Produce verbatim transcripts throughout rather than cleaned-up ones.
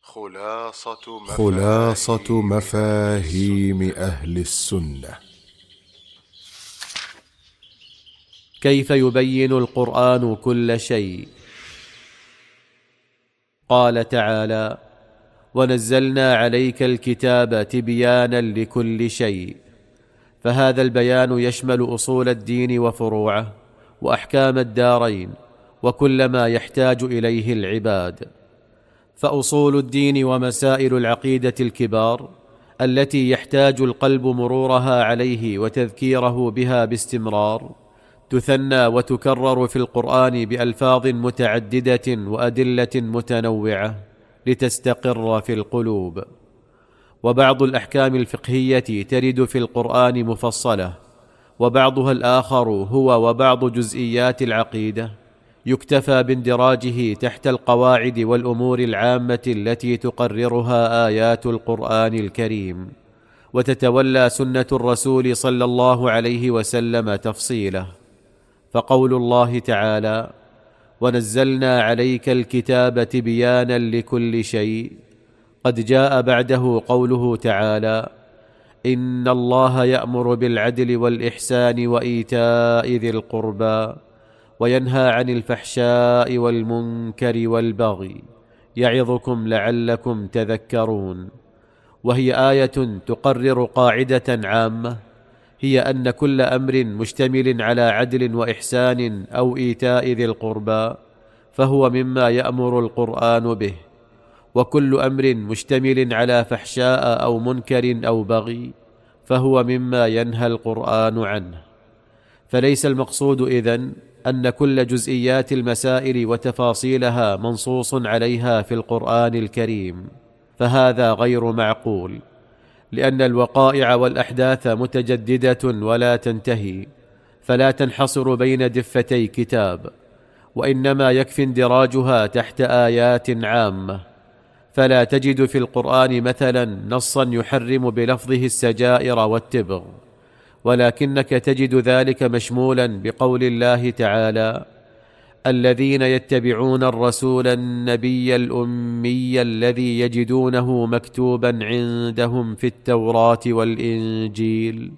خلاصة مفاهيم, خلاصة مفاهيم أهل السنة. كيف يبين القرآن كل شيء؟ قال تعالى: ونزلنا عليك الكتاب تبيانا لكل شيء. فهذا البيان يشمل أصول الدين وفروعه وأحكام الدارين وكل ما يحتاج إليه العباد. فأصول الدين ومسائل العقيدة الكبار التي يحتاج القلب مرورها عليه وتذكيره بها باستمرار تثنى وتكرر في القرآن بألفاظ متعددة وأدلة متنوعة لتستقر في القلوب. وبعض الأحكام الفقهية ترد في القرآن مفصلة، وبعضها الآخر هو وبعض جزئيات العقيدة يكتفى باندراجه تحت القواعد والأمور العامة التي تقررها آيات القرآن الكريم، وتتولى سنة الرسول صلى الله عليه وسلم تفصيله. فقول الله تعالى: ونزلنا عليك الكتاب تبيانا لكل شيء، قد جاء بعده قوله تعالى: إن الله يأمر بالعدل والإحسان وإيتاء ذي القربى وينهى عن الفحشاء والمنكر والبغي يعظكم لعلكم تذكرون. وهي آية تقرر قاعدة عامة، هي أن كل أمر مشتمل على عدل وإحسان أو إيتاء ذي القربى فهو مما يأمر القرآن به، وكل أمر مشتمل على فحشاء أو منكر أو بغي فهو مما ينهى القرآن عنه. فليس المقصود إذن أن كل جزئيات المسائل وتفاصيلها منصوص عليها في القرآن الكريم، فهذا غير معقول، لأن الوقائع والأحداث متجددة ولا تنتهي، فلا تنحصر بين دفتي كتاب، وإنما يكفي اندراجها تحت آيات عامة. فلا تجد في القرآن مثلا نصا يحرم بلفظه السجائر والتبغ، ولكنك تجد ذلك مشمولا بقول الله تعالى: الذين يتبعون الرسول النبي الأمي الذي يجدونه مكتوبا عندهم في التوراة والإنجيل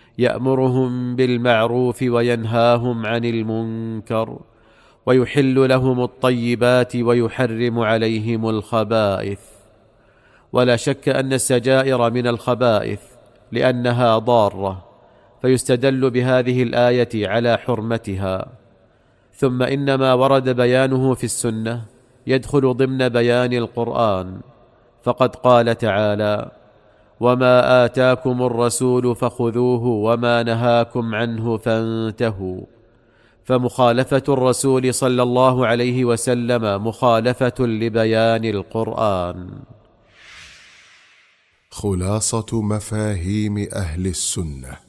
يأمرهم بالمعروف وينهاهم عن المنكر ويحل لهم الطيبات ويحرم عليهم الخبائث. ولا شك أن السجائر من الخبائث لأنها ضارة، فيستدل بهذه الآية على حرمتها. ثم إن ما ورد بيانه في السنة يدخل ضمن بيان القرآن، فقد قال تعالى: وما آتاكم الرسول فخذوه وما نهاكم عنه فانتهوا. فمخالفة الرسول صلى الله عليه وسلم مخالفة لبيان القرآن. خلاصة مفاهيم أهل السنة.